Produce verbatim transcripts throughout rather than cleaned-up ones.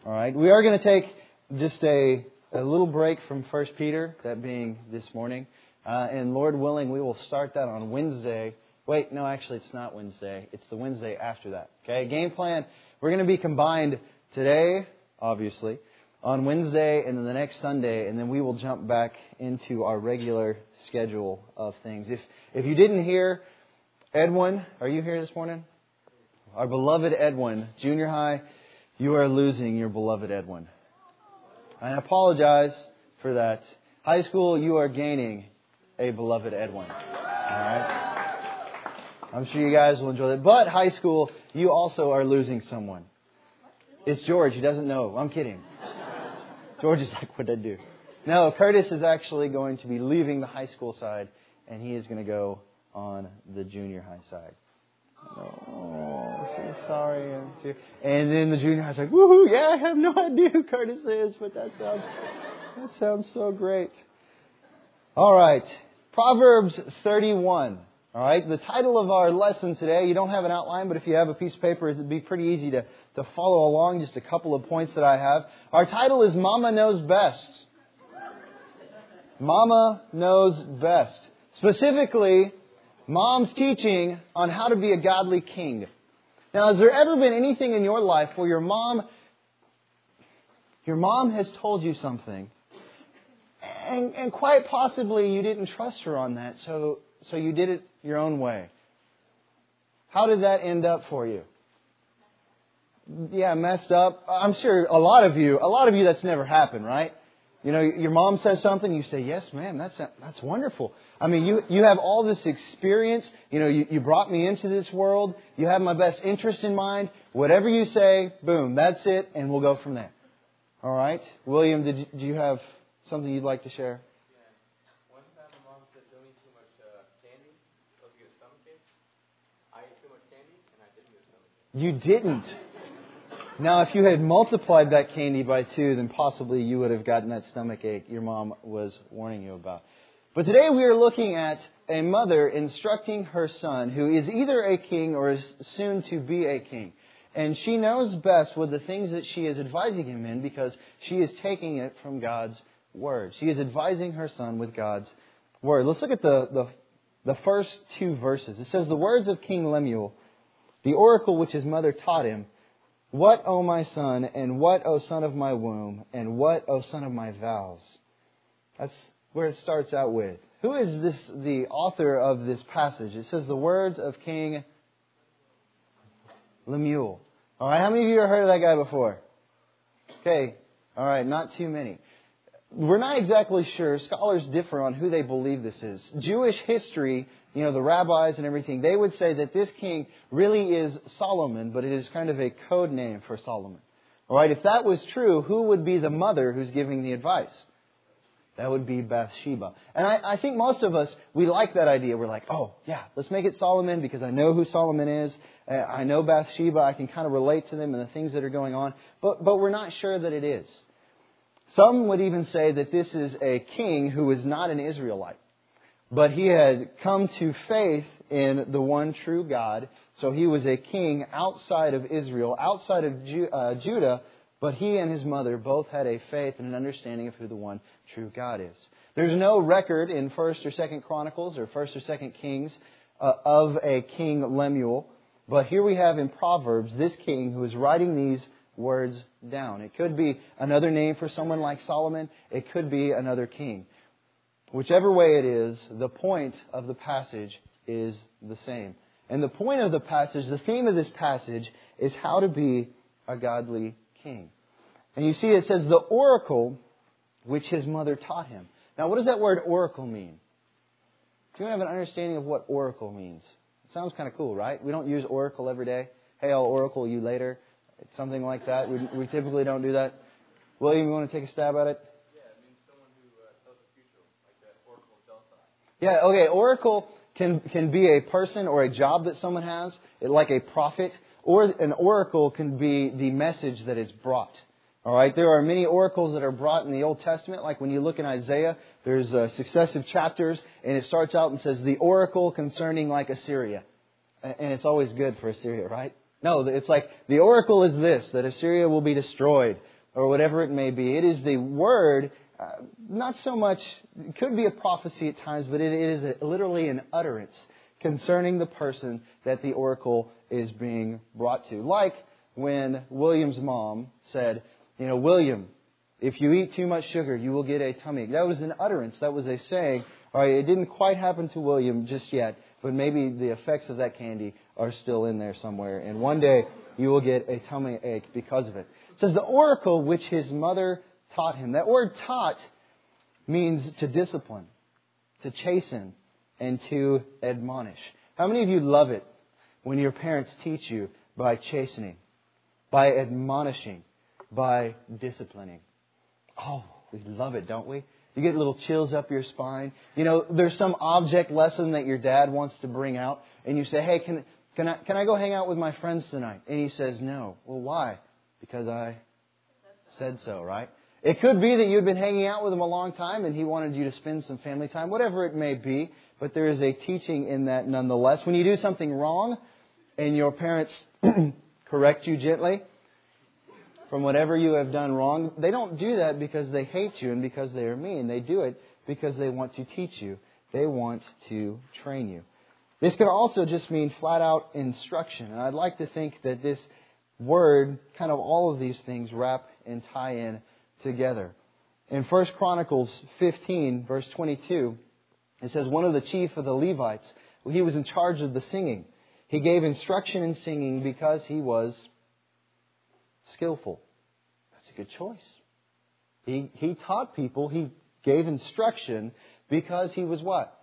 All right. We are going to take just a, a little break from First Peter, that being this morning. Uh, and Lord willing, we will start that on Wednesday. Wait, no, actually it's not Wednesday. It's the Wednesday after that. Okay, game plan. We're going to be combined today, obviously, on Wednesday and then the next Sunday, and then we will jump back into our regular schedule of things. If if you didn't hear, Edwin, are you here this morning? Our beloved Edwin, junior high, you are losing your beloved Edwin. I apologize for that. High school, you are gaining a beloved Edwin. All right? I'm sure you guys will enjoy that. But high school, you also are losing someone. It's George. He doesn't know. I'm kidding. George is like, what did I do? No, Curtis is actually going to be leaving the high school side, and he is going to go on the junior high side. Oh, so sorry. And then the junior high's like, woohoo, yeah, I have no idea who Curtis is, but that sounds, that sounds so great. All right. Proverbs thirty-one. All right. The title of our lesson today, you don't have an outline, but if you have a piece of paper, it'd be pretty easy to, to follow along. Just a couple of points that I have. Our title is Mama Knows Best. Mama Knows Best. Specifically, Mom's teaching on how to be a godly king. Now, has there ever been anything in your life where your mom, your mom has told you something, and, and quite possibly you didn't trust her on that, so so you did it your own way? How did that end up for you? Yeah, messed up. I'm sure a lot of you, a lot of you, that's never happened, right? You know, your mom says something, you say, yes, ma'am, that's that's wonderful. I mean, you, you have all this experience. You know, you, you brought me into this world. You have my best interest in mind. Whatever you say, boom, that's it, and we'll go from there. All right? William, did you, do you have something you'd like to share? Yeah. One time my mom said, don't eat too much uh, candy. You'll get a stomachache. I ate too much candy, and I didn't get a stomachache. You didn't. Now, if you had multiplied that candy by two, then possibly you would have gotten that stomach ache your mom was warning you about. But today we are looking at a mother instructing her son, who is either a king or is soon to be a king. And she knows best with the things that she is advising him in, because she is taking it from God's Word. She is advising her son with God's Word. Let's look at the, the, the first two verses. It says, the words of King Lemuel, the oracle which his mother taught him. What, O my son, and what, O son of my womb, and what, O son of my vows? That's where it starts out with. Who is this, the author of this passage? It says the words of King Lemuel. All right, how many of you have heard of that guy before? Okay, all right, not too many. We're not exactly sure. Scholars differ on who they believe this is. Jewish history, you know, the rabbis and everything, they would say that this king really is Solomon, but it is kind of a code name for Solomon. All right, if that was true, who would be the mother who's giving the advice? That would be Bathsheba. And I, I think most of us, we like that idea. We're like, oh, yeah, let's make it Solomon because I know who Solomon is. Uh, I know Bathsheba. I can kind of relate to them and the things that are going on. But, but we're not sure that it is. Some would even say that this is a king who is not an Israelite, but he had come to faith in the one true God. So he was a king outside of Israel, outside of Ju- uh, Judah, but he and his mother both had a faith and an understanding of who the one true God is. There's no record in First or Second Chronicles or First or Second Kings uh, of a King Lemuel, but here we have in Proverbs this king who is writing these words down. It could be another name for someone like Solomon. It could be another king. Whichever way it is, the point of the passage is the same. And the point of the passage, the theme of this passage, is how to be a godly king. And you see it says the oracle which his mother taught him. Now, what does that word oracle mean? Do you have an understanding of what oracle means? It sounds kind of cool, right? We don't use oracle every day. Hey, I'll oracle you later. It's something like that. We, we typically don't do that. William, you want to take a stab at it? Yeah, it means someone who uh, tells the future, like that Oracle Delphi. Yeah, okay. Oracle can can be a person or a job that someone has, like a prophet, or an oracle can be the message that is brought. All right, there are many oracles that are brought in the Old Testament. Like when you look in Isaiah, there's uh, successive chapters, and it starts out and says the oracle concerning like Assyria, and it's always good for Assyria, right? No, it's like the oracle is this, that Assyria will be destroyed, or whatever it may be. It is the word, uh, not so much, it could be a prophecy at times, but it, it is a, literally an utterance concerning the person that the oracle is being brought to. Like when William's mom said, you know, William, if you eat too much sugar, you will get a tummy ache. That was an utterance. That was a saying. All right, it didn't quite happen to William just yet, but maybe the effects of that candy are still in there somewhere. And one day you will get a tummy ache because of it. It says the oracle which his mother taught him. That word taught means to discipline, to chasten, and to admonish. How many of you love it when your parents teach you by chastening, by admonishing, by disciplining? Oh, we love it, don't we? You get little chills up your spine. You know, there's some object lesson that your dad wants to bring out, and you say, hey, can, can, I, can I go hang out with my friends tonight? And he says, no. Well, why? Because I said so, right? It could be that you'd been hanging out with him a long time and he wanted you to spend some family time, whatever it may be. But there is a teaching in that nonetheless. When you do something wrong and your parents correct you gently from whatever you have done wrong, they don't do that because they hate you and because they are mean. They do it because they want to teach you. They want to train you. This can also just mean flat out instruction. And I'd like to think that this word, kind of all of these things wrap and tie in together. In First Chronicles fifteen, verse twenty-two, it says, one of the chief of the Levites, he was in charge of the singing. He gave instruction in singing because he was skillful. That's a good choice. He, he taught people, he gave instruction because he was what?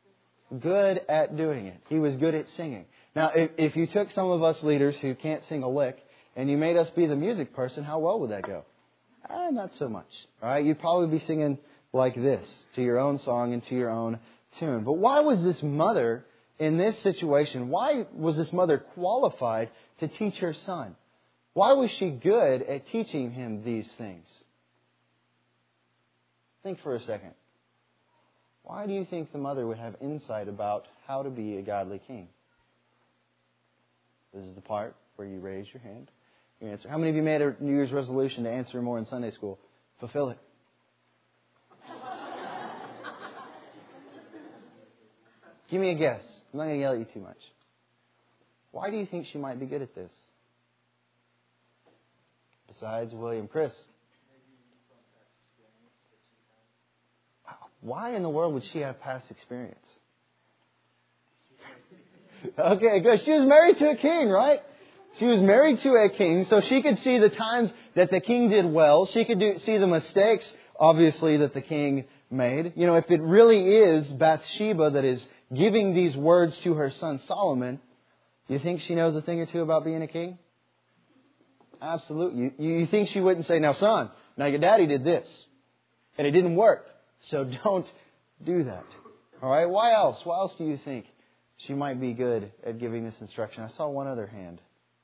Good at doing it. He was good at singing. Now, if, if you took some of us leaders who can't sing a lick and you made us be the music person, how well would that go? Ah, not so much. All right, you'd probably be singing like this to your own song and to your own tune. But why was this mother in this situation? Why was this mother qualified to teach her son? Why was she good at teaching him these things? Think for a second. Why do you think the mother would have insight about how to be a godly king? This is the part where you raise your hand. You answer. How many of you made a New Year's resolution to answer more in Sunday school? Fulfill it. Give me a guess. I'm not going to yell at you too much. Why do you think she might be good at this? Besides William. Chris? Why in the world would she have past experience? Okay, good. She was married to a king, right? She was married to a king, so she could see the times that the king did well. She could do, see the mistakes, obviously, that the king made. You know, if it really is Bathsheba that is giving these words to her son Solomon, you think she knows a thing or two about being a king? Absolutely. You, you think she wouldn't say, now son, now your daddy did this, and it didn't work, so don't do that. All right, why else? Why else do you think she might be good at giving this instruction? I saw one other hand.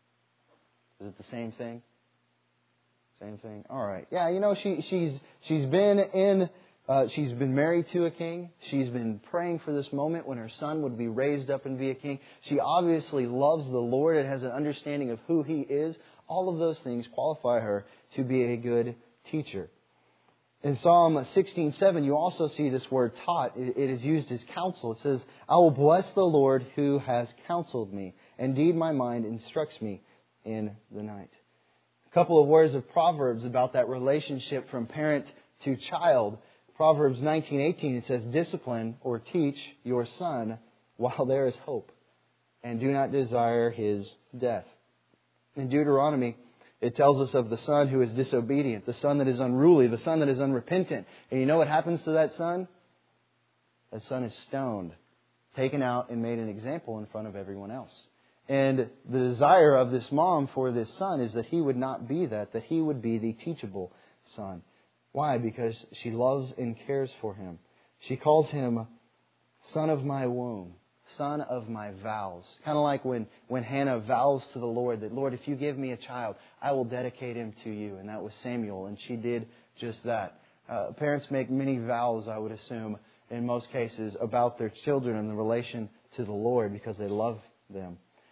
Is it the same thing? Same thing? All right. Yeah, you know, she she's she's been in uh, she's been married to a king. She's been praying for this moment when her son would be raised up and be a king. She obviously loves the Lord and has an understanding of who He is. All of those things qualify her to be a good teacher. In Psalm sixteen seven, you also see this word taught. It is used as counsel. It says, I will bless the Lord who has counseled me. Indeed, my mind instructs me in the night. A couple of words of Proverbs about that relationship from parent to child. Proverbs nineteen eighteen, it says, discipline or teach your son while there is hope, and do not desire his death. In Deuteronomy, it tells us of the son who is disobedient, the son that is unruly, the son that is unrepentant. And you know what happens to that son? That son is stoned, taken out and made an example in front of everyone else. And the desire of this mom for this son is that he would not be that, that he would be the teachable son. Why? Because she loves and cares for him. She calls him son of my womb, son of my vows. Kind of like when, when Hannah vows to the Lord that, Lord, if you give me a child, I will dedicate him to you. And that was Samuel, and she did just that. Uh, parents make many vows, I would assume, in most cases, about their children and the relation to the Lord because they love them.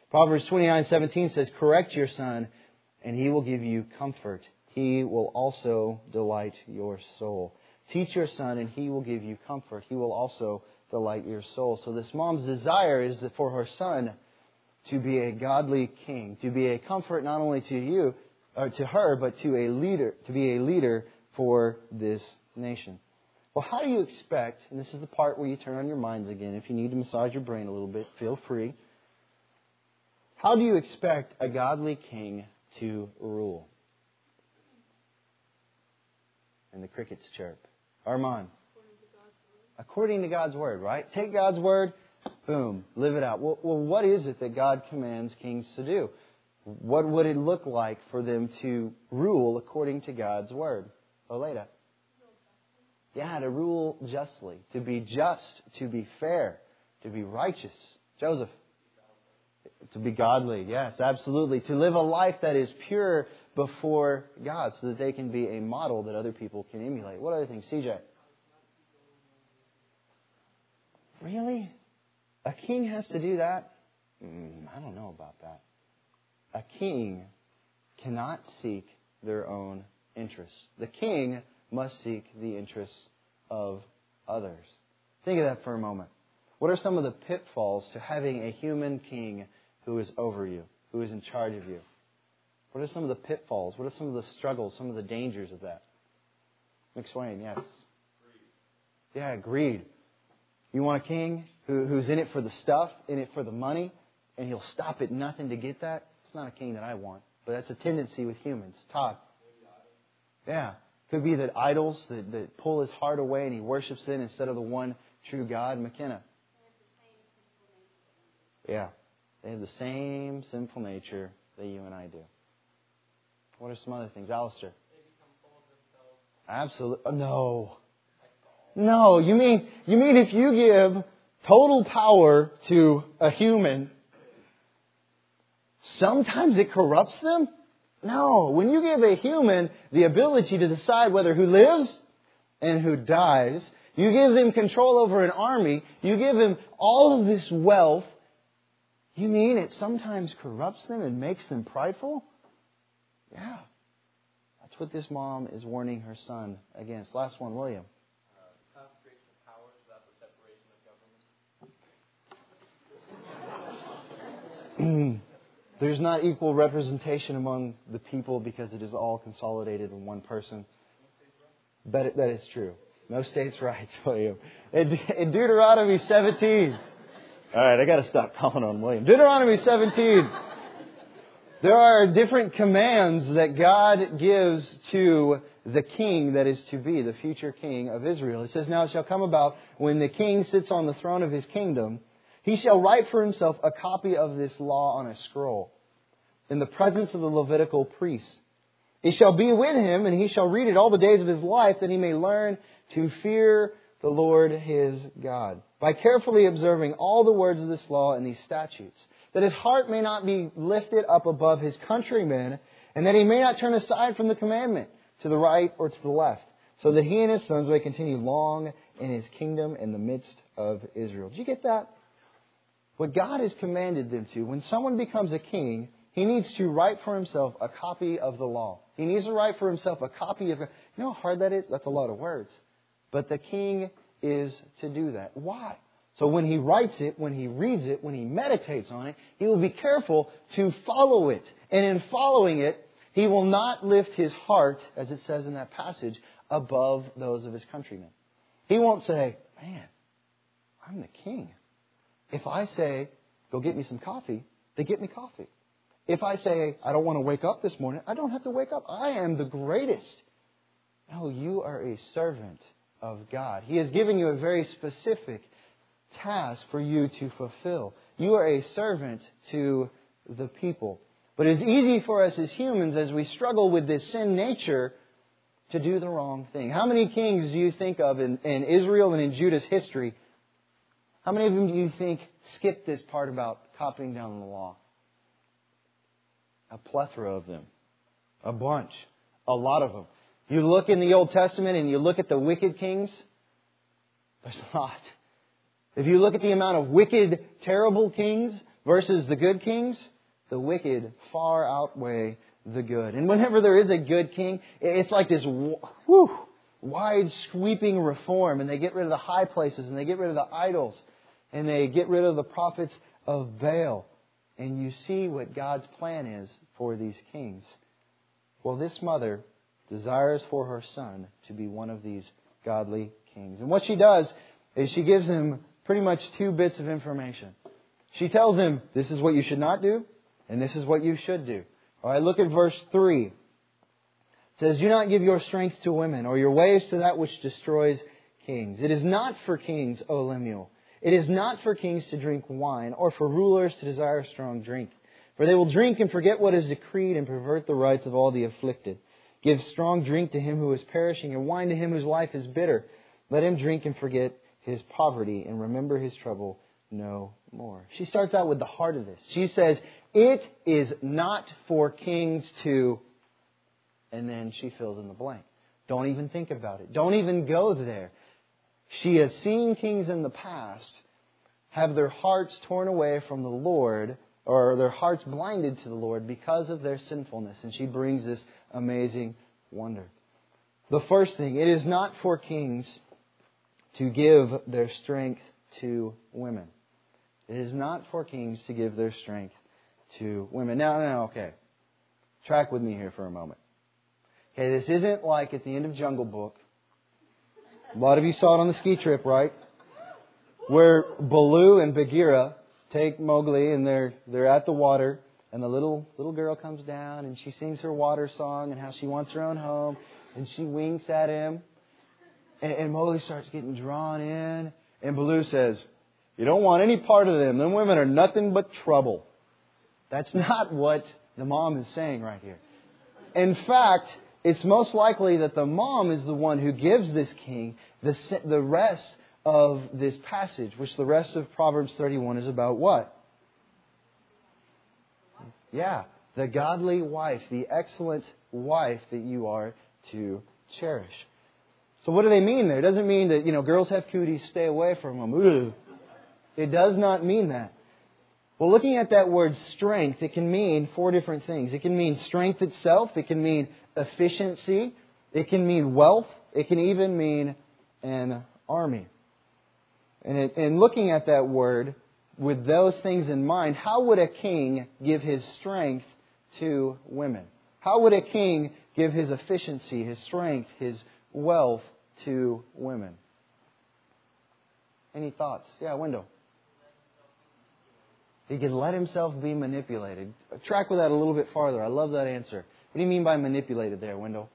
Proverbs twenty-nine seventeen says, correct your son, and he will give you comfort. He will also delight your soul. Teach your son, and he will give you comfort. He will also delight your soul. So this mom's desire is for her son to be a godly king, to be a comfort not only to you, or to her, but to a leader, to be a leader for this nation. Well, how do you expect, and this is the part where you turn on your minds again, if you need to massage your brain a little bit, feel free. How do you expect a godly king to rule? And the crickets chirp. Armand. According to God's Word, right? Take God's Word, boom, live it out. Well, well, what is it that God commands kings to do? What would it look like for them to rule according to God's Word? Oleda. Yeah, to rule justly, to be just, to be fair, to be righteous. Joseph. To be godly, yes, absolutely. To live a life that is pure before God so that they can be a model that other people can emulate. What other things? C J? Really? A king has to do that? Mm, I don't know about that. A king cannot seek their own interests. The king must seek the interests of others. Think of that for a moment. What are some of the pitfalls to having a human king who is over you, who is in charge of you? What are some of the pitfalls? What are some of the struggles, some of the dangers of that? McSwain, yes. Greed. Yeah, greed. You want a king who, who's in it for the stuff, in it for the money, and he'll stop at nothing to get that? It's not a king that I want. But that's a tendency with humans. Todd. Yeah. Could be that idols that, that pull his heart away and he worships it instead of the one true God. McKenna. Yeah. They have the same sinful nature that you and I do. What are some other things? Alistair. They become full of themselves. Absolutely. No. No. You mean, you mean if you give total power to a human, sometimes it corrupts them? No. When you give a human the ability to decide whether who lives and who dies, you give them control over an army, you give them all of this wealth, you mean it sometimes corrupts them and makes them prideful? Yeah. That's what this mom is warning her son against. Last one, William. Uh, concentration of power without the separation of government. There's not equal representation among the people because it is all consolidated in one person. But that is true. No states' rights, William. In, in Deuteronomy seventeen. All right, I got to stop calling on William. Deuteronomy seventeen. There are different commands that God gives to the king that is to be the future king of Israel. It says, now it shall come about when the king sits on the throne of his kingdom, he shall write for himself a copy of this law on a scroll in the presence of the Levitical priests. It shall be with him, and he shall read it all the days of his life, that he may learn to fear the Lord his God, by carefully observing all the words of this law and these statutes, that his heart may not be lifted up above his countrymen, and that he may not turn aside from the commandment to the right or to the left, so that he and his sons may continue long in his kingdom in the midst of Israel. Did you get that? What God has commanded them to, when someone becomes a king, he needs to write for himself a copy of the law. He needs to write for himself a copy of... You know how hard that is? That's a lot of words. But the king is to do that. Why? So when he writes it, when he reads it, when he meditates on it, he will be careful to follow it. And in following it, he will not lift his heart, as it says in that passage, above those of his countrymen. He won't say, man, I'm the king. If I say, go get me some coffee, they get me coffee. If I say, I don't want to wake up this morning, I don't have to wake up. I am the greatest. No, you are a servant of God. He has given you a very specific task for you to fulfill. You are a servant to the people. But it's easy for us as humans, as we struggle with this sin nature, to do the wrong thing. How many kings do you think of in, in Israel and in Judah's history? How many of them do you think skipped this part about copying down the law? A plethora of them. A bunch. A lot of them. You look in the Old Testament and you look at the wicked kings, there's a lot. If you look at the amount of wicked, terrible kings versus the good kings, the wicked far outweigh the good. And whenever there is a good king, it's like this whew, wide sweeping reform. And they get rid of the high places and they get rid of the idols. And they get rid of the prophets of Baal. And you see what God's plan is for these kings. Well, this mother desires for her son to be one of these godly kings. And what she does is she gives him pretty much two bits of information. She tells him, this is what you should not do, and this is what you should do. All right, look at verse three. It says, do not give your strength to women, or your ways to that which destroys kings. It is not for kings, O Lemuel. It is not for kings to drink wine, or for rulers to desire strong drink. For they will drink and forget what is decreed and pervert the rights of all the afflicted. Give strong drink to him who is perishing, and wine to him whose life is bitter. Let him drink and forget his poverty, and remember his trouble no more. She starts out with the heart of this. She says, it is not for kings to... And then she fills in the blank. Don't even think about it. Don't even go there. She has seen kings in the past have their hearts torn away from the Lord, or their hearts blinded to the Lord because of their sinfulness. And she brings this amazing wonder. The first thing, it is not for kings to give their strength to women. It is not for kings to give their strength to women. Now, no, okay. Track with me here for a moment. Okay, this isn't like at the end of Jungle Book. A lot of you saw it on the ski trip, right? Where Baloo and Bagheera take Mowgli and they're they're at the water, and the little little girl comes down and she sings her water song and how she wants her own home, and she winks at him, and, and Mowgli starts getting drawn in, and Baloo says, "You don't want any part of them. Them women are nothing but trouble." That's not what the mom is saying right here. In fact, it's most likely that the mom is the one who gives this king the the rest of this passage, which the rest of Proverbs thirty-one is about what? Yeah, the godly wife, the excellent wife that you are to cherish. So what do they mean there? It doesn't mean that, you know, girls have cooties, stay away from them. Ugh. It does not mean that. Well, looking at that word strength, it can mean four different things. It can mean strength itself. It can mean efficiency. It can mean wealth. It can even mean an army. And, it, and looking at that word with those things in mind, how would a king give his strength to women? How would a king give his efficiency, his strength, his wealth to women? Any thoughts? Yeah, Wendell. He can let himself be manipulated. Track with that a little bit farther. I love that answer. What do you mean by manipulated there, Wendell?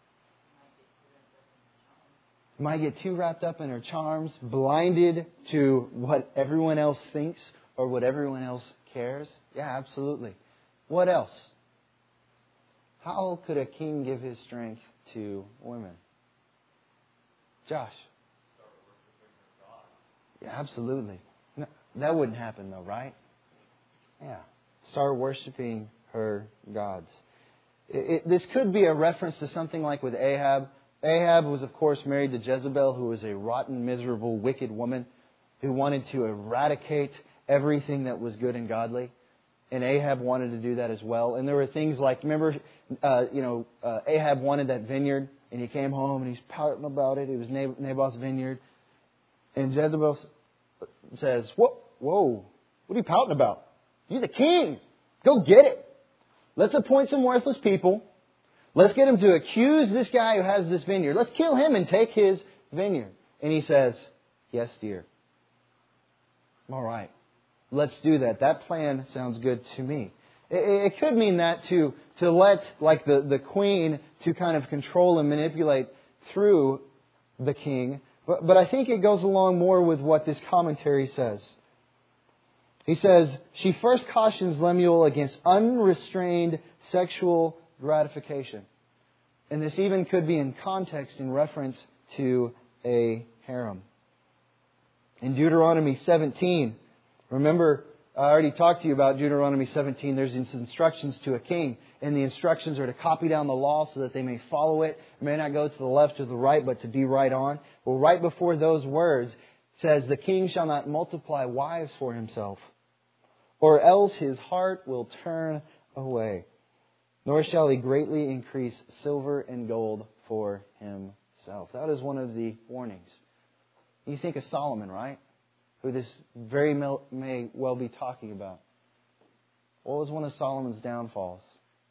He might get too wrapped up in her charms, blinded to what everyone else thinks or what everyone else cares. Yeah, absolutely. What else? How could a king give his strength to women? Josh? Yeah, absolutely. No, that wouldn't happen though, right? Yeah. Start worshiping her gods. It, it, this could be a reference to something like with Ahab. Ahab was, of course, married to Jezebel, who was a rotten, miserable, wicked woman who wanted to eradicate everything that was good and godly. And Ahab wanted to do that as well. And there were things like, remember, uh, you know, uh, Ahab wanted that vineyard, and he came home and he's pouting about it. It was Naboth's vineyard. And Jezebel says, whoa, whoa, what are you pouting about? You're the king. Go get it. Let's appoint some worthless people. Let's get him to accuse this guy who has this vineyard. Let's kill him and take his vineyard. And he says, yes, dear. All right. Let's do that. That plan sounds good to me. It, it could mean that to, to let like the, the queen to kind of control and manipulate through the king. But, but I think it goes along more with what this commentary says. He says, she first cautions Lemuel against unrestrained sexual gratification. And this even could be in context in reference to a harem. In Deuteronomy seventeen, remember, I already talked to you about Deuteronomy seventeen. There's these instructions to a king. And the instructions are to copy down the law so that they may follow it. It may not go to the left or the right, but to be right on. Well, right before those words, it says, the king shall not multiply wives for himself, or else his heart will turn away. Nor shall he greatly increase silver and gold for himself. That is one of the warnings. You think of Solomon, right? Who this very may well be talking about. What was one of Solomon's downfalls?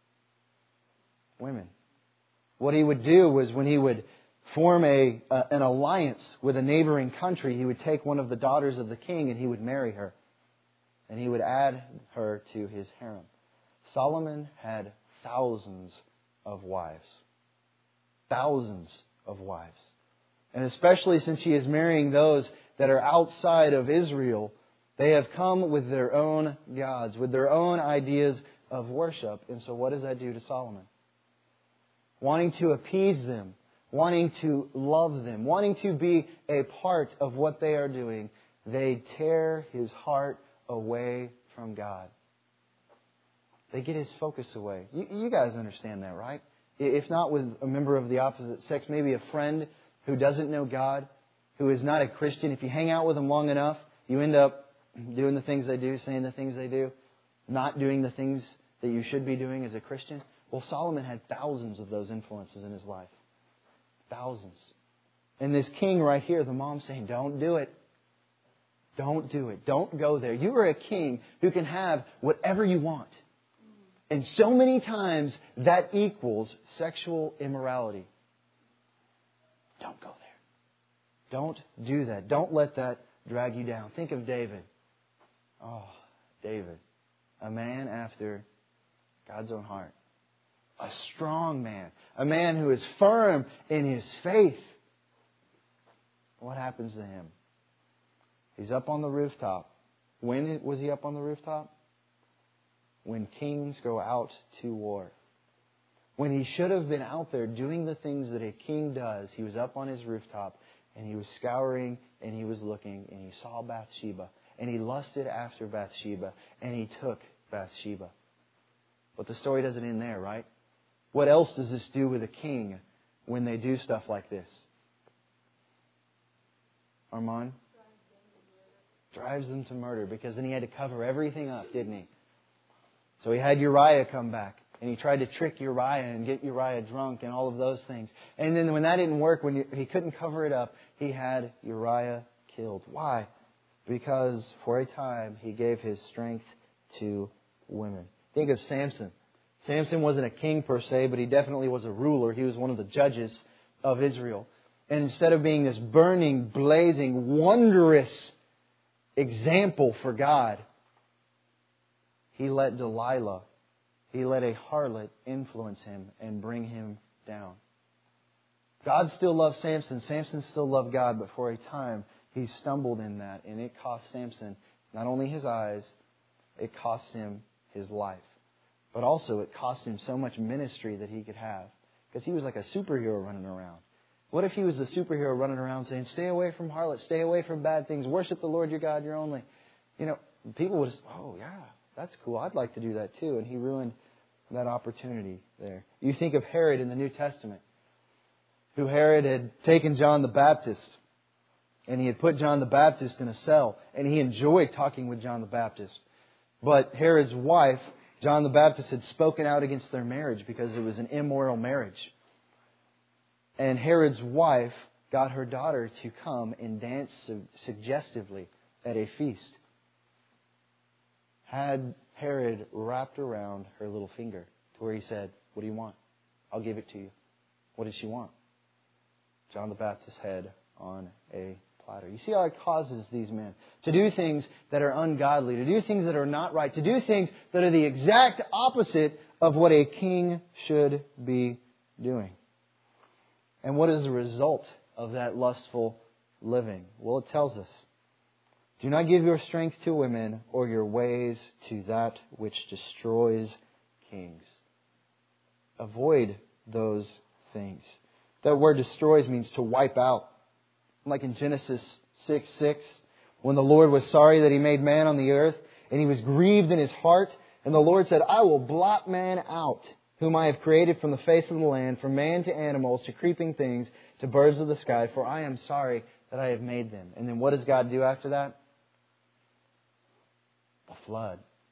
Women. What he would do was when he would form a, uh, an alliance with a neighboring country, he would take one of the daughters of the king and he would marry her. And he would add her to his harem. Solomon had thousands of wives. Thousands of wives. And especially since he is marrying those that are outside of Israel, they have come with their own gods, with their own ideas of worship. And so what does that do to Solomon? Wanting to appease them, wanting to love them, wanting to be a part of what they are doing, they tear his heart away from God. They get his focus away. You, you guys understand that, right? If not with a member of the opposite sex, maybe a friend who doesn't know God, who is not a Christian. If you hang out with them long enough, you end up doing the things they do, saying the things they do, not doing the things that you should be doing as a Christian. Well, Solomon had thousands of those influences in his life. Thousands. And this king right here, the mom saying, don't do it. Don't do it. Don't go there. You are a king who can have whatever you want. And so many times that equals sexual immorality. Don't go there. Don't do that. Don't let that drag you down. Think of David. Oh, David. A man after God's own heart. A strong man. A man who is firm in his faith. What happens to him? He's up on the rooftop. When was he up on the rooftop? When kings go out to war. When he should have been out there doing the things that a king does, he was up on his rooftop and he was scouring and he was looking and he saw Bathsheba and he lusted after Bathsheba and he took Bathsheba. But the story doesn't end there, right? What else does this do with a king when they do stuff like this? Armand? Drives them to murder, because then he had to cover everything up, didn't he? So he had Uriah come back, and he tried to trick Uriah and get Uriah drunk and all of those things. And then when that didn't work, when he couldn't cover it up, he had Uriah killed. Why? Because for a time he gave his strength to women. Think of Samson. Samson wasn't a king per se, but he definitely was a ruler. He was one of the judges of Israel. And instead of being this burning, blazing, wondrous example for God, he let Delilah, he let a harlot influence him and bring him down. God still loved Samson. Samson still loved God, but for a time he stumbled in that, and it cost Samson not only his eyes, it cost him his life. But also it cost him so much ministry that he could have, because he was like a superhero running around. What if he was the superhero running around saying, stay away from harlots, stay away from bad things, worship the Lord your God, your only. You know, people would just, oh yeah, that's cool, I'd like to do that too. And he ruined that opportunity there. You think of Herod in the New Testament, who Herod had taken John the Baptist, and he had put John the Baptist in a cell, and he enjoyed talking with John the Baptist. But Herod's wife, John the Baptist, had spoken out against their marriage because it was an immoral marriage. And Herod's wife got her daughter to come and dance su- suggestively at a feast. Had Herod wrapped around her little finger to where he said, what do you want? I'll give it to you. What did she want? John the Baptist's head on a platter. You see how it causes these men to do things that are ungodly, to do things that are not right, to do things that are the exact opposite of what a king should be doing. And what is the result of that lustful living? Well, it tells us, do not give your strength to women or your ways to that which destroys kings. Avoid those things. That word destroys means to wipe out. Like in Genesis six six, when the Lord was sorry that He made man on the earth, and He was grieved in His heart, and the Lord said, I will blot man out, whom I have created from the face of the land, from man to animals, to creeping things, to birds of the sky, for I am sorry that I have made them. And then what does God do after that? A flood.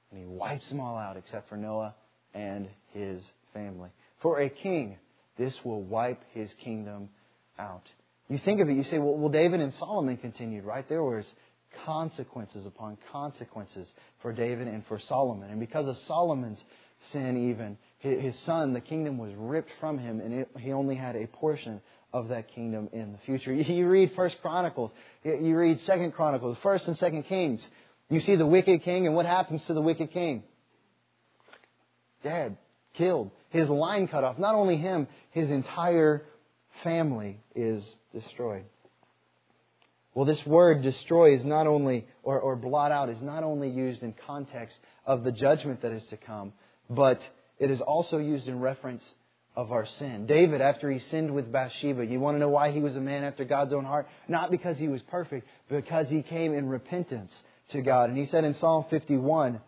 And He wipes them all out except for Noah and his family. For a king, this will wipe his kingdom out. You think of it, you say, well, well David and Solomon continued, right? There was consequences upon consequences for David and for Solomon. And because of Solomon's sin even, his son, the kingdom was ripped from him, and it, he only had a portion of that kingdom in the future. You read First Chronicles, you read Second Chronicles, First and Second Kings. You see the wicked king, and what happens to the wicked king? Dead, killed, his line cut off. Not only him, his entire family is destroyed. Well, this word destroy is not only, or, or blot out, is not only used in context of the judgment that is to come, but it is also used in reference of our sin. David, after he sinned with Bathsheba, you want to know why he was a man after God's own heart? Not because he was perfect, but because he came in repentance to God. And he said in Psalm fifty-one,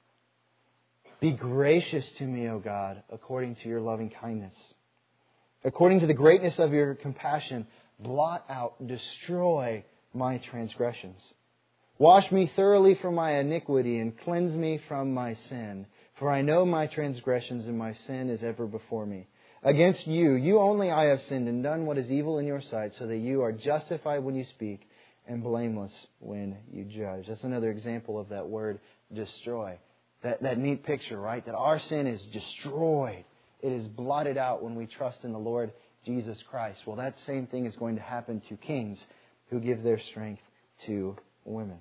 "Be gracious to me, O God, according to your loving kindness. According to the greatness of your compassion, blot out, destroy my transgressions. Wash me thoroughly from my iniquity and cleanse me from my sin. For I know my transgressions and my sin is ever before me. Against you, you only I have sinned and done what is evil in your sight, so that you are justified when you speak and blameless when you judge." That's another example of that word, destroy. That, that neat picture, right? That our sin is destroyed. It is blotted out when we trust in the Lord Jesus Christ. Well, that same thing is going to happen to kings who give their strength to women.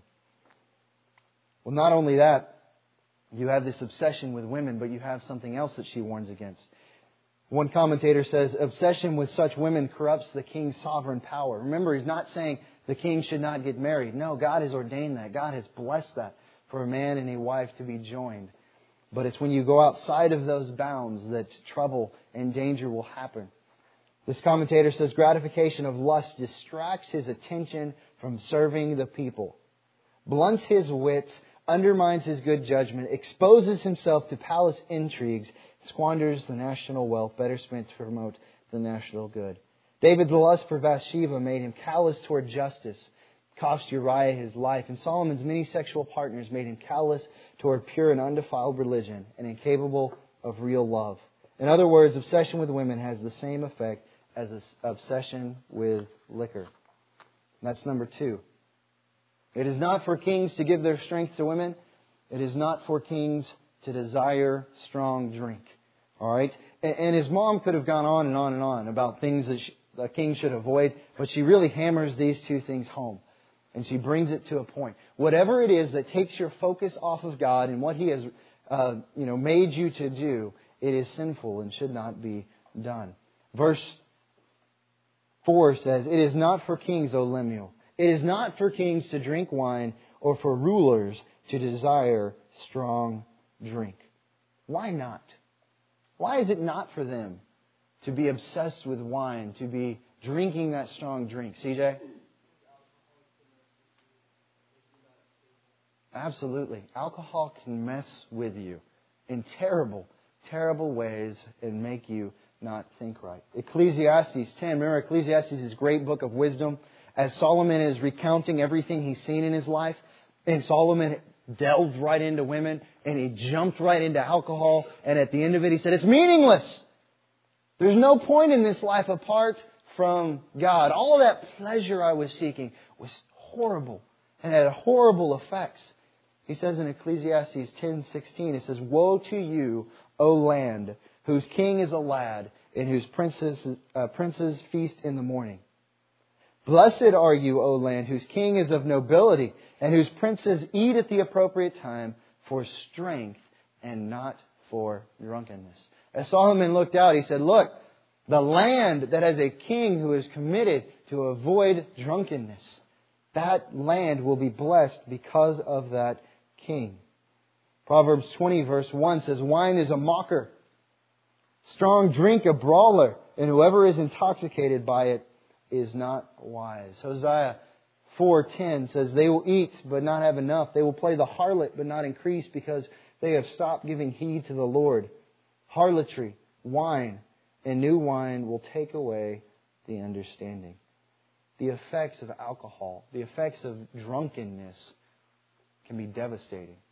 Well, not only that, you have this obsession with women, but you have something else that she warns against. One commentator says, obsession with such women corrupts the king's sovereign power. Remember, he's not saying the king should not get married. No, God has ordained that. God has blessed that for a man and a wife to be joined. But it's when you go outside of those bounds that trouble and danger will happen. This commentator says, gratification of lust distracts his attention from serving the people, blunts his wits, undermines his good judgment, exposes himself to palace intrigues, squanders the national wealth better spent to promote the national good. David's lust for Bathsheba made him callous toward justice, cost Uriah his life, and Solomon's many sexual partners made him callous toward pure and undefiled religion and incapable of real love. In other words, obsession with women has the same effect as obsession with liquor. And that's number two. It is not for kings to give their strength to women. It is not for kings to desire strong drink. All right? And his mom could have gone on and on and on about things that she, a king should avoid, but she really hammers these two things home. And she brings it to a point. Whatever it is that takes your focus off of God and what He has uh, you know, made you to do, it is sinful and should not be done. Verse four says, "It is not for kings, O Lemuel. It is not for kings to drink wine or for rulers to desire strong drink." Why not? Why is it not for them to be obsessed with wine, to be drinking that strong drink? C J? Absolutely. Alcohol can mess with you in terrible, terrible ways and make you not think right. Ecclesiastes ten. Remember, Ecclesiastes is a great book of wisdom. As Solomon is recounting everything he's seen in his life, and Solomon delved right into women, and he jumped right into alcohol, and at the end of it he said, it's meaningless. There's no point in this life apart from God. All that pleasure I was seeking was horrible and had horrible effects. He says in Ecclesiastes ten sixteen, it says, "Woe to you, O land, whose king is a lad, and whose princes, uh, princes feast in the morning. Blessed are you, O land, whose king is of nobility, and whose princes eat at the appropriate time for strength and not for drunkenness." As Solomon looked out, he said, look, the land that has a king who is committed to avoid drunkenness, that land will be blessed because of that king. Proverbs twenty verse one says, "Wine is a mocker, strong drink a brawler, and whoever is intoxicated by it is not wise." Hosea four ten says, "They will eat but not have enough. They will play the harlot but not increase, because they have stopped giving heed to the Lord. Harlotry, wine, and new wine will take away the understanding." The effects of alcohol, the effects of drunkenness can be devastating.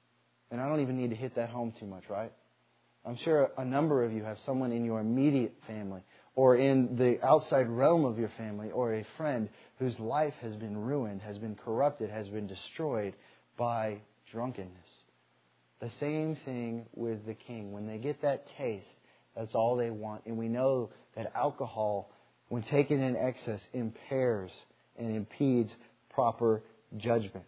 And I don't even need to hit that home too much, right? I'm sure a number of you have someone in your immediate family or in the outside realm of your family or a friend whose life has been ruined, has been corrupted, has been destroyed by drunkenness. The same thing with the king. When they get that taste, that's all they want. And we know that alcohol, when taken in excess, impairs and impedes proper judgment.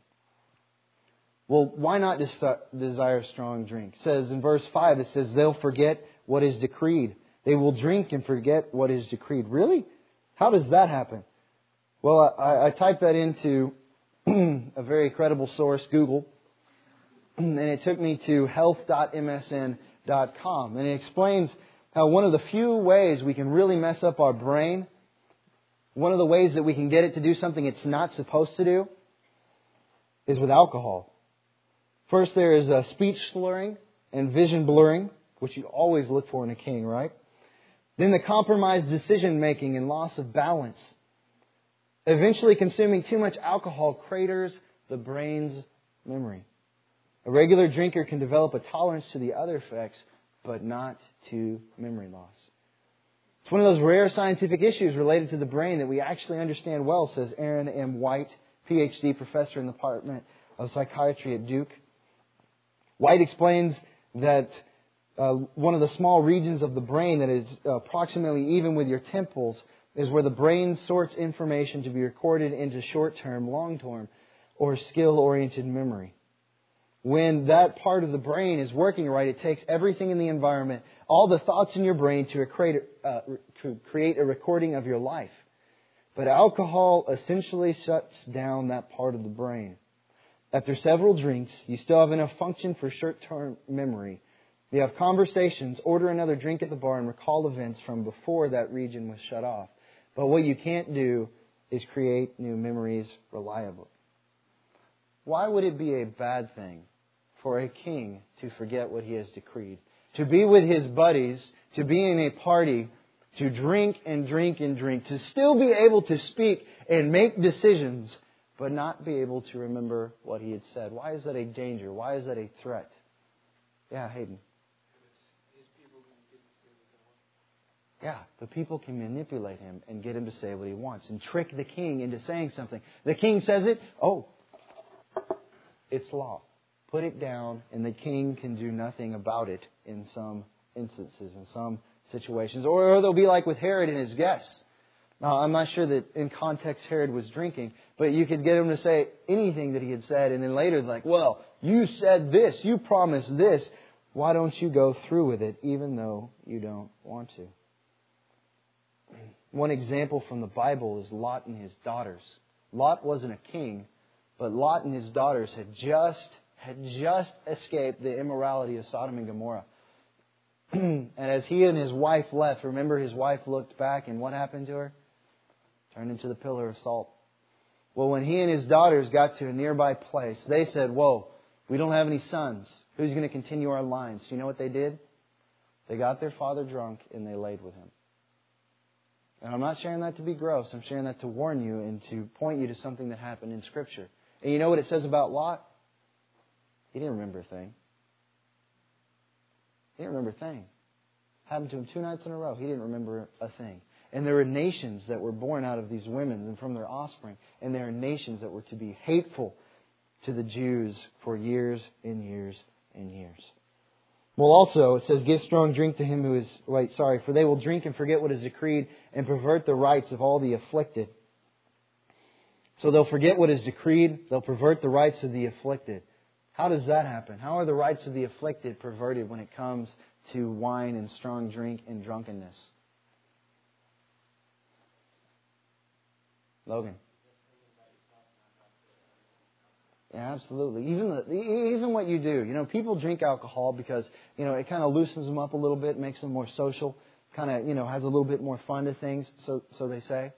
Well, why not desire strong drink? It says in verse five, it says, they'll forget what is decreed. They will drink and forget what is decreed. Really? How does that happen? Well, I, I typed that into a very credible source, Google, and it took me to health dot m s n dot com. And it explains how one of the few ways we can really mess up our brain, one of the ways that we can get it to do something it's not supposed to do, is with alcohol. First, there is uh, speech slurring and vision blurring, which you always look for in a king, right? Then the compromised decision-making and loss of balance. Eventually, consuming too much alcohol craters the brain's memory. A regular drinker can develop a tolerance to the other effects, but not to memory loss. It's one of those rare scientific issues related to the brain that we actually understand well, says Aaron M. White, P H D professor in the Department of Psychiatry at Duke. White explains that uh, one of the small regions of the brain that is uh, approximately even with your temples is where the brain sorts information to be recorded into short-term, long-term, or skill-oriented memory. When that part of the brain is working right, it takes everything in the environment, all the thoughts in your brain to create, uh, create a recording of your life. But alcohol essentially shuts down that part of the brain. After several drinks, you still have enough function for short-term memory. You have conversations, order another drink at the bar, and recall events from before that region was shut off. But what you can't do is create new memories reliably. Why would it be a bad thing for a king to forget what he has decreed? To be with his buddies, to be in a party, to drink and drink and drink, to still be able to speak and make decisions, but not be able to remember what he had said. Why is that a danger? Why is that a threat? Yeah, Hayden. Yeah, the people can manipulate him and get him to say what he wants and trick the king into saying something. The king says it, oh, it's law. Put it down, and the king can do nothing about it in some instances, in some situations. Or, or they'll be like with Herod and his guests. Now, I'm not sure that in context Herod was drinking, but you could get him to say anything that he had said, and then later like, well, you said this, you promised this. Why don't you go through with it, even though you don't want to? One example from the Bible is Lot and his daughters. Lot wasn't a king, but Lot and his daughters had just had just escaped the immorality of Sodom and Gomorrah. And as he and his wife left, remember his wife looked back and what happened to her? Turned into the pillar of salt. Well, when he and his daughters got to a nearby place, they said, whoa, we don't have any sons. Who's going to continue our lines? Do you know what they did? They got their father drunk and they laid with him. And I'm not sharing that to be gross. I'm sharing that to warn you and to point you to something that happened in Scripture. And you know what it says about Lot? He didn't remember a thing. He didn't remember a thing. Happened to him two nights in a row. He didn't remember a thing. And there were nations that were born out of these women and from their offspring. And there are nations that were to be hateful to the Jews for years and years and years. Well, also, it says, give strong drink to him who is, wait, sorry, for they will drink and forget what is decreed and pervert the rights of all the afflicted. So they'll forget what is decreed. They'll pervert the rights of the afflicted. How does that happen? How are the rights of the afflicted perverted when it comes to wine and strong drink and drunkenness? Logan. Yeah, absolutely. Even the, even what you do, you know, people drink alcohol because, you know, it kind of loosens them up a little bit, makes them more social, kind of, you know, has a little bit more fun to things, so so they say.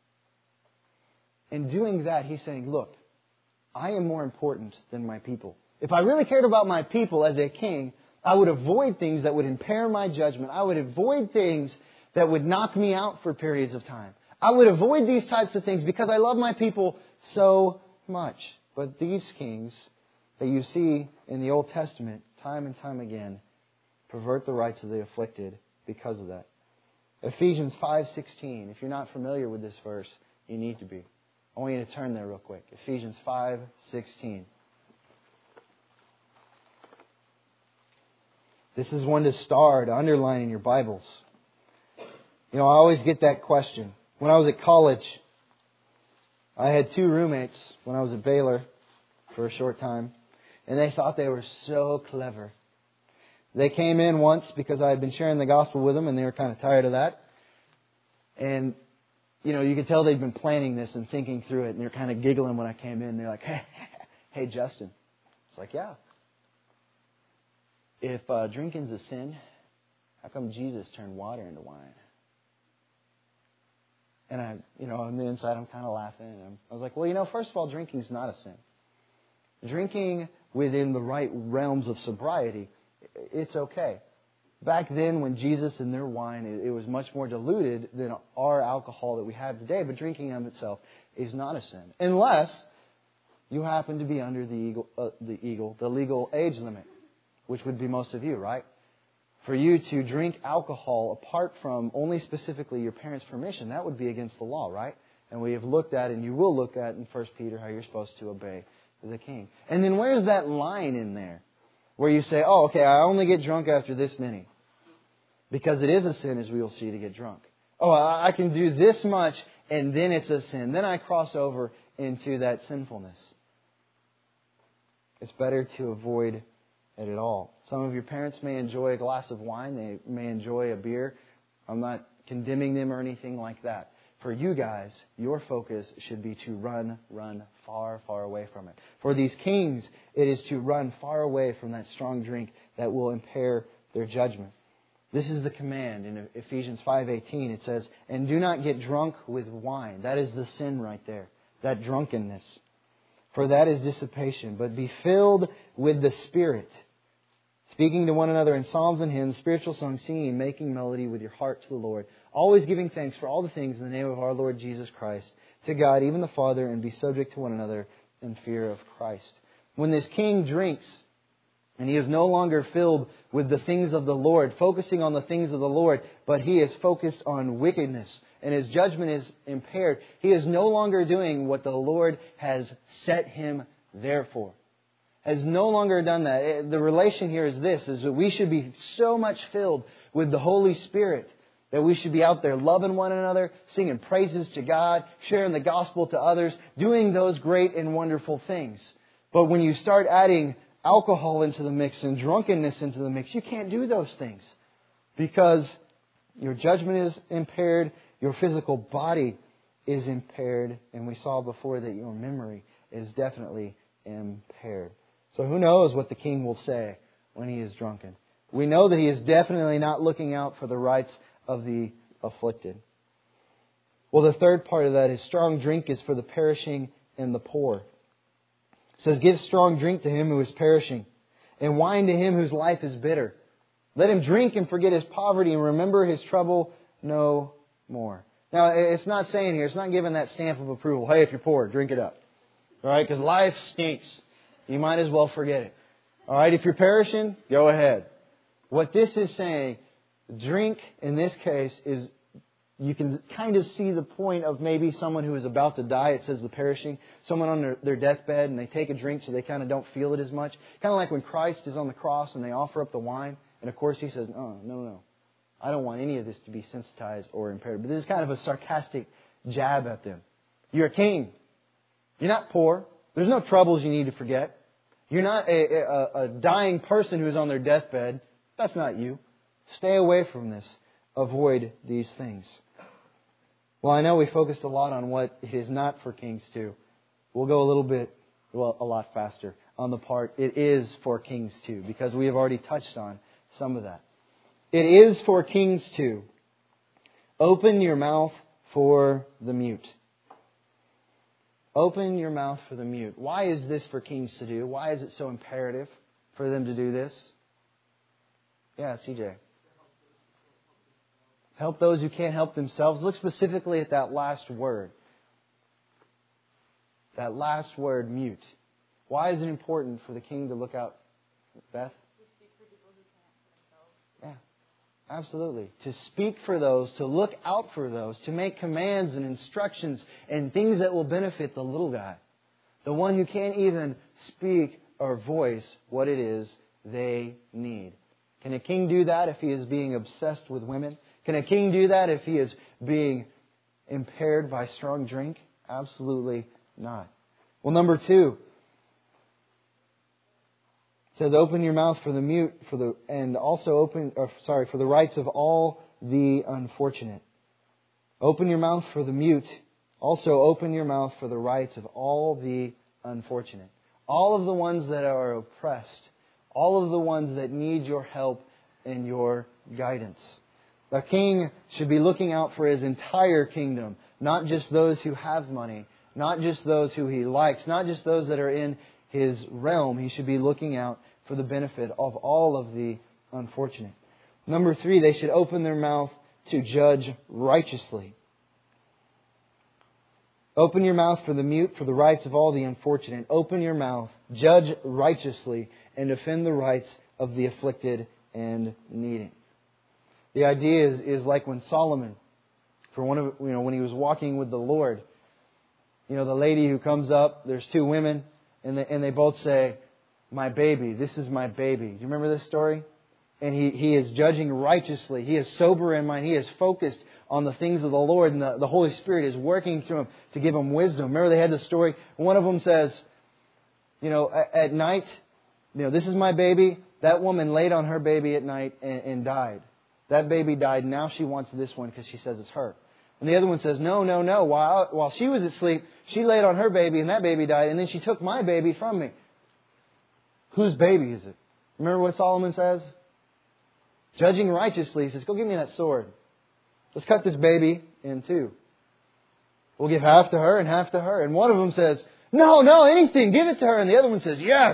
In doing that, he's saying, look, I am more important than my people. If I really cared about my people as a king, I would avoid things that would impair my judgment. I would avoid things that would knock me out for periods of time. I would avoid these types of things because I love my people so much. But these kings, that you see in the Old Testament time and time again pervert the rights of the afflicted because of that. Ephesians five sixteen. If you're not familiar with this verse, you need to be. I want you to turn there real quick. Ephesians five sixteen. This is one to star, to underline in your Bibles. You know, I always get that question. When I was at college, I had two roommates when I was at Baylor for a short time, and they thought they were so clever. They came in once because I had been sharing the gospel with them, and they were kind of tired of that. And, you know, you could tell they'd been planning this and thinking through it, and they're kind of giggling when I came in. They're like, hey, hey, Justin. It's like, yeah. If uh, drinking's a sin, how come Jesus turned water into wine? And I, you know, on the inside, I'm kind of laughing. And I'm, I was like, well, you know, first of all, drinking's not a sin. Drinking within the right realms of sobriety, it's okay. Back then, when Jesus and their wine, it, it was much more diluted than our alcohol that we have today. But drinking of itself is not a sin, unless you happen to be under the eagle, uh, the eagle, the legal age limit, which would be most of you, right? For you to drink alcohol apart from only specifically your parents' permission, that would be against the law, right? And we have looked at, and you will look at in First Peter, how you're supposed to obey the king. And then where's that line in there where you say, oh, okay, I only get drunk after this many? Because it is a sin, as we will see, to get drunk. Oh, I can do this much, and then it's a sin. Then I cross over into that sinfulness. It's better to avoid it at all. Some of your parents may enjoy a glass of wine. They may enjoy a beer. I'm not condemning them or anything like that. For you guys, your focus should be to run, run far, far away from it. For these kings, it is to run far away from that strong drink that will impair their judgment. This is the command in Ephesians five eighteen. It says, and do not get drunk with wine. That is the sin right there. That drunkenness. For that is dissipation. But be filled with the Spirit, speaking to one another in psalms and hymns, spiritual songs, singing and making melody with your heart to the Lord, always giving thanks for all the things in the name of our Lord Jesus Christ, to God, even the Father, and be subject to one another in fear of Christ. When this king drinks, and he is no longer filled with the things of the Lord, focusing on the things of the Lord, but he is focused on wickedness, and his judgment is impaired, he is no longer doing what the Lord has set him there for. Has no longer done that. The relation here is this, is that we should be so much filled with the Holy Spirit that we should be out there loving one another, singing praises to God, sharing the gospel to others, doing those great and wonderful things. But when you start adding alcohol into the mix and drunkenness into the mix, you can't do those things because your judgment is impaired, your physical body is impaired, and we saw before that your memory is definitely impaired. So who knows what the king will say when he is drunken. We know that he is definitely not looking out for the rights of the afflicted. Well, the third part of that is strong drink is for the perishing and the poor. It says, give strong drink to him who is perishing, and wine to him whose life is bitter. Let him drink and forget his poverty and remember his trouble no more. Now, it's not saying here, it's not giving that stamp of approval. Hey, if you're poor, drink it up. All right, because life stinks. You might as well forget it. All right, if you're perishing, go ahead. What this is saying, drink in this case is, you can kind of see the point of maybe someone who is about to die. It says the perishing. Someone on their, their deathbed and they take a drink so they kind of don't feel it as much. Kind of like when Christ is on the cross and they offer up the wine. And of course he says, oh, no, no. I don't want any of this to be sensitized or impaired. But this is kind of a sarcastic jab at them. You're a king. You're not poor. There's no troubles you need to forget. You're not a, a, a dying person who's on their deathbed. That's not you. Stay away from this. Avoid these things. Well, I know we focused a lot on what it is not for kings to. We'll go a little bit, well, a lot faster on the part it is for kings to, because we have already touched on some of that. It is for kings to. Open your mouth for the mute. Open your mouth for the mute. Why is this for kings to do? Why is it so imperative for them to do this? Yeah, C J. Help those who can't help themselves. Look specifically at that last word. That last word, mute. Why is it important for the king to look out, Beth? To speak for people who can't for themselves. Yeah, absolutely. To speak for those, to look out for those, to make commands and instructions and things that will benefit the little guy. The one who can't even speak or voice what it is they need. Can a king do that if he is being obsessed with women? Can a king do that if he is being impaired by strong drink? Absolutely not. Well, number two, it says, "Open your mouth for the mute, for the and also open, or sorry, for the rights of all the unfortunate." Open your mouth for the mute. Also, open your mouth for the rights of all the unfortunate. All of the ones that are oppressed. All of the ones that need your help and your guidance. The king should be looking out for his entire kingdom. Not just those who have money. Not just those who he likes. Not just those that are in his realm. He should be looking out for the benefit of all of the unfortunate. Number three, they should open their mouth to judge righteously. Open your mouth for the mute, for the rights of all the unfortunate. Open your mouth, judge righteously, and defend the rights of the afflicted and needy. The idea is, is like when Solomon, for one of you know, when he was walking with the Lord, you know, the lady who comes up, there's two women, and they, and they both say, "My baby, this is my baby." Do you remember this story? And he, he is judging righteously. He is sober in mind. He is focused on the things of the Lord. And the, the Holy Spirit is working through him to give him wisdom. Remember they had the story. One of them says, you know, at, at night, you know, this is my baby. That woman laid on her baby at night and, and died. That baby died. Now she wants this one because she says it's her. And the other one says, no, no, no. While, while she was asleep, she laid on her baby and that baby died. And then she took my baby from me. Whose baby is it? Remember what Solomon says? Judging righteously, he says, "Go give me that sword. Let's cut this baby in two. We'll give half to her and half to her." And one of them says, "No, no, anything. Give it to her." And the other one says, "Yes."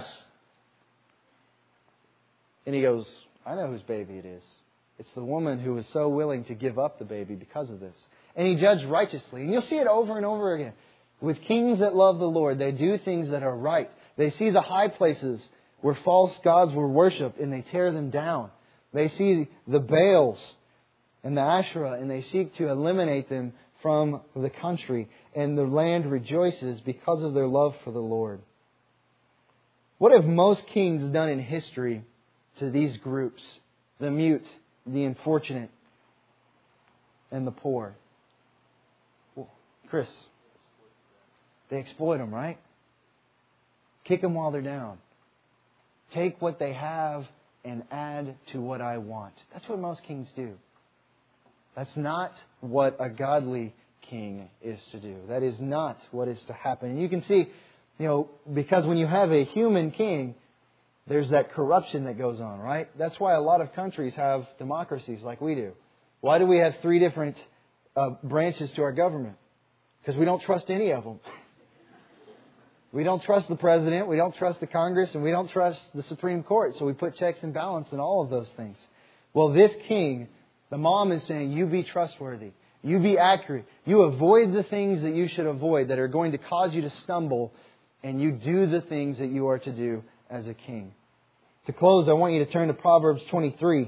And he goes, "I know whose baby it is. It's the woman who was so willing to give up the baby because of this." And he judged righteously. And you'll see it over and over again. With kings that love the Lord, they do things that are right. They see the high places where false gods were worshipped and they tear them down. They see the Baals and the Asherah and they seek to eliminate them from the country. And the land rejoices because of their love for the Lord. What have most kings done in history to these groups? The mute, the unfortunate, and the poor. Well, Chris, they exploit them, right? Kick them while they're down. Take what they have and add to what I want. That's what most kings do. That's not what a godly king is to do. That is not what is to happen. And you can see, you know, because when you have a human king, there's that corruption that goes on, right? That's why a lot of countries have democracies like we do. Why do we have three different uh, branches to our government? Because we don't trust any of them. We don't trust the president, we don't trust the Congress, and we don't trust the Supreme Court. So we put checks and balance in all of those things. Well, this king, the mom is saying, you be trustworthy. You be accurate. You avoid the things that you should avoid that are going to cause you to stumble. And you do the things that you are to do as a king. To close, I want you to turn to Proverbs twenty-three.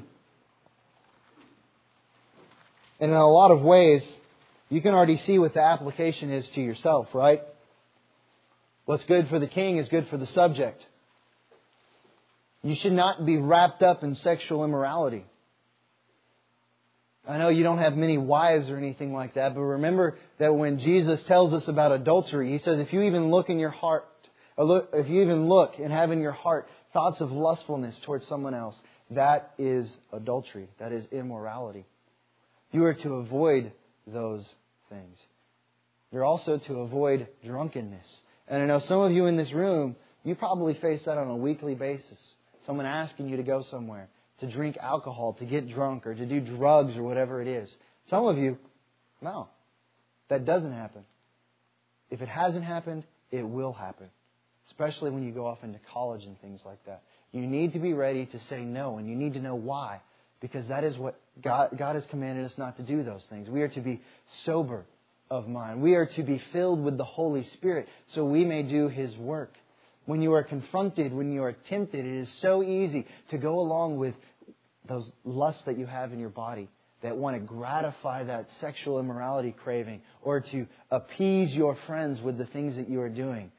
And in a lot of ways, you can already see what the application is to yourself, right? What's good for the king is good for the subject. You should not be wrapped up in sexual immorality. I know you don't have many wives or anything like that, but remember that when Jesus tells us about adultery, He says if you even look in your heart, or look, if you even look and have in your heart thoughts of lustfulness towards someone else, that is adultery. That is immorality. You are to avoid those things. You're also to avoid drunkenness. And I know some of you in this room, you probably face that on a weekly basis. Someone asking you to go somewhere, to drink alcohol, to get drunk, or to do drugs or whatever it is. Some of you, no, that doesn't happen. If it hasn't happened, it will happen. Especially when you go off into college and things like that. You need to be ready to say no, and you need to know why. Because that is what God, God has commanded us not to do those things. We are to be sober of mind. We are to be filled with the Holy Spirit so we may do His work. When you are confronted, when you are tempted, it is so easy to go along with those lusts that you have in your body that want to gratify that sexual immorality craving or to appease your friends with the things that you are doing.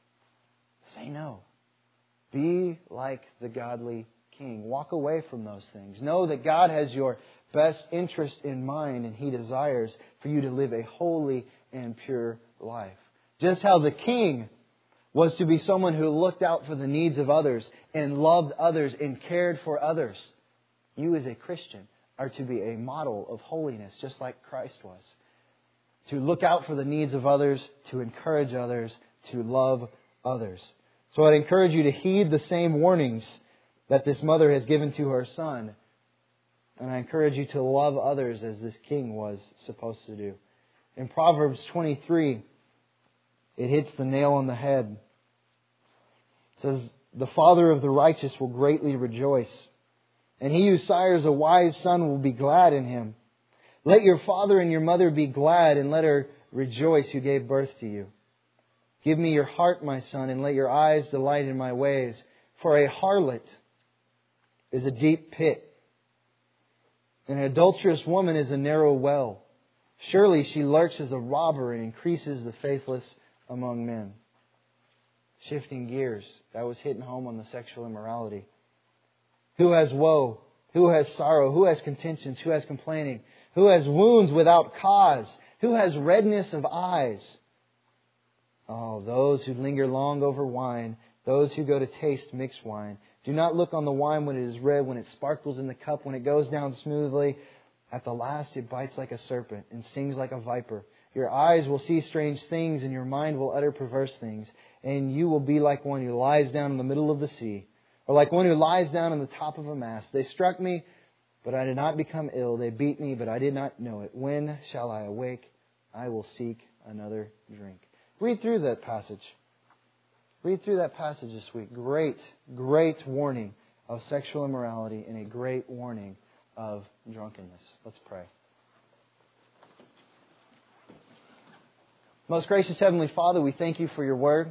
Say no. Be like the godly king. Walk away from those things. Know that God has your best interest in mind and He desires for you to live a holy and pure life. Just how the king was to be someone who looked out for the needs of others and loved others and cared for others. You as a Christian are to be a model of holiness, just like Christ was. To look out for the needs of others, to encourage others, to love others. So I'd encourage you to heed the same warnings that this mother has given to her son. And I encourage you to love others as this king was supposed to do. In Proverbs twenty-three, it hits the nail on the head. It says, "The father of the righteous will greatly rejoice, and he who sires a wise son will be glad in him. Let your father and your mother be glad, and let her rejoice who gave birth to you. Give me your heart, my son, and let your eyes delight in my ways. For a harlot is a deep pit, and an adulterous woman is a narrow well. Surely she lurks as a robber and increases the faithless among men." Shifting gears, that was hitting home on the sexual immorality. Who has woe? Who has sorrow? Who has contentions? Who has complaining? Who has wounds without cause? Who has redness of eyes? Oh, those who linger long over wine, those who go to taste mixed wine. Do not look on the wine when it is red, when it sparkles in the cup, when it goes down smoothly. At the last it bites like a serpent and stings like a viper. Your eyes will see strange things, and your mind will utter perverse things. And you will be like one who lies down in the middle of the sea, or like one who lies down on the top of a mast. They struck me, but I did not become ill. They beat me, but I did not know it. When shall I awake? I will seek another drink. Read through that passage. Read through that passage this week. Great, great warning of sexual immorality and a great warning of drunkenness. Let's pray. Most gracious Heavenly Father, we thank You for Your Word.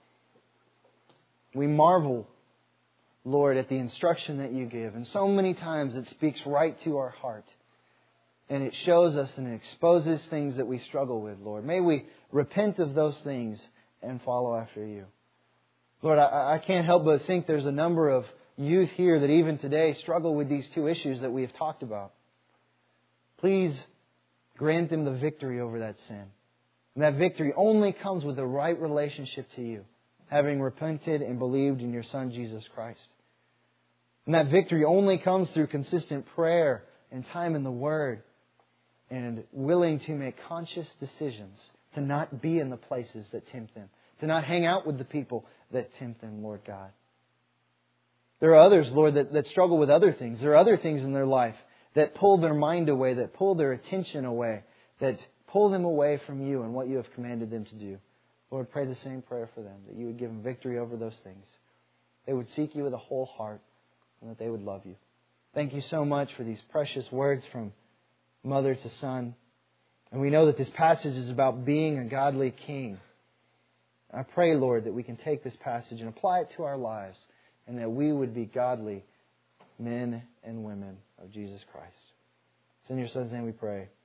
We marvel, Lord, at the instruction that You give. And so many times it speaks right to our heart. And it shows us and it exposes things that we struggle with, Lord. May we repent of those things and follow after You. Lord, I, I can't help but think there's a number of youth here that even today struggle with these two issues that we have talked about. Please grant them the victory over that sin. And that victory only comes with the right relationship to You, having repented and believed in Your Son, Jesus Christ. And that victory only comes through consistent prayer and time in the Word and willing to make conscious decisions to not be in the places that tempt them, to not hang out with the people that tempt them, Lord God. There are others, Lord, that, that struggle with other things. There are other things in their life that pull their mind away, that pull their attention away, that pull them away from You and what You have commanded them to do. Lord, pray the same prayer for them, that You would give them victory over those things. They would seek You with a whole heart and that they would love You. Thank You so much for these precious words from mother to son. And we know that this passage is about being a godly king. I pray, Lord, that we can take this passage and apply it to our lives and that we would be godly men and women of Jesus Christ. It's in Your Son's name we pray.